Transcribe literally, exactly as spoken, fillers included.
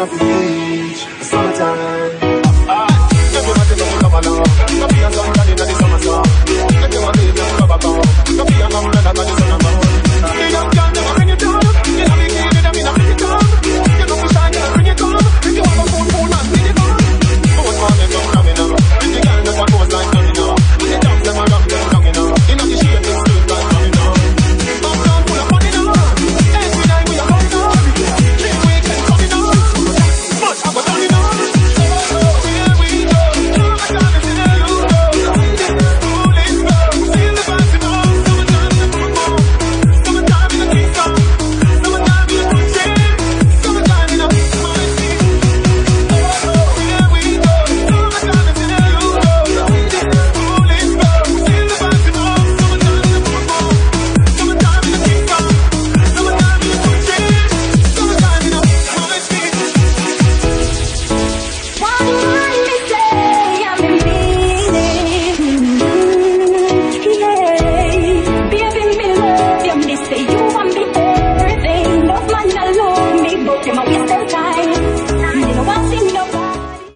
up the beach, the summertime. Everybody know come along. Come be a sun daddy in the summer song. Everyone leave the rubber ball. Come be an umbrella for the sun above. The young girl never bring it down. You know me kid, you know me not bring it down. You know me shine, girl, bring it on. If you have a phone, phone man, bring it on. Both man, they come coming up. If the girl never goes like coming up. When the jumps never run, them long enough. You know the shape is still like coming up. Uptown full of money now. Every night we are going up. Three weekends coming up. Much have a done enough.